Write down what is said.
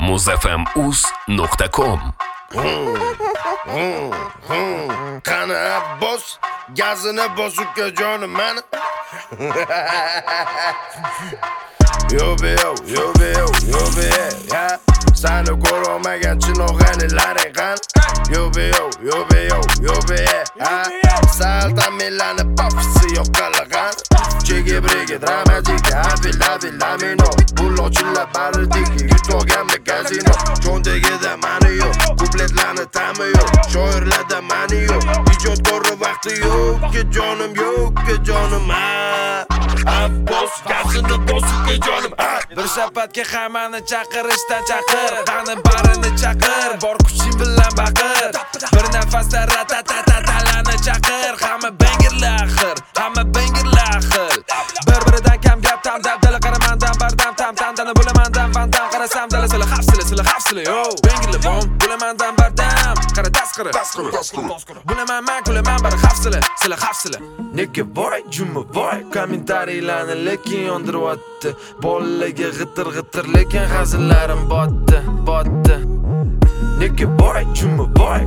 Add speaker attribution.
Speaker 1: muzfm.uz.com.
Speaker 2: Qani Abbos gazini bosib jonim mani. Yo be ya. Seni ko'rolmagan chinoqanilaring qani. Yo be ya. Sal tamillanib popsi yo'q qalagan. Chege brege dramatik lamino. Bulochlar bardik yutganmi gazino. Cho'ndagida mani yo'q, kupletlarni ta'mi yo'q. Shoirlarda mani yo'q, ijodkor vaqti yo'q, ke jonim Abbos gazini bosib jonim.
Speaker 3: Bir shafatga hammani chaqirishdan chaqir, qani barini chaqir, bor kuching bilan baqir. Bir nafasda ratatatalani chaqir, hamma bangirlar axir, Bir-biridan kam gap tam dabdala qaramandan bardam tam tantana bo'lamandan vandam qarasam dala sila hafsila yo. Bangirlar bom, bo'lamandan bardam, qara tasqiri. Bo'laman men kulaman bir hafsila. Nega boy, jumma boy, kommentariyalarni lekin yondiryapti. Bolalarga g'itir lekin hazillarim botdi. Nega boy, jumma boy.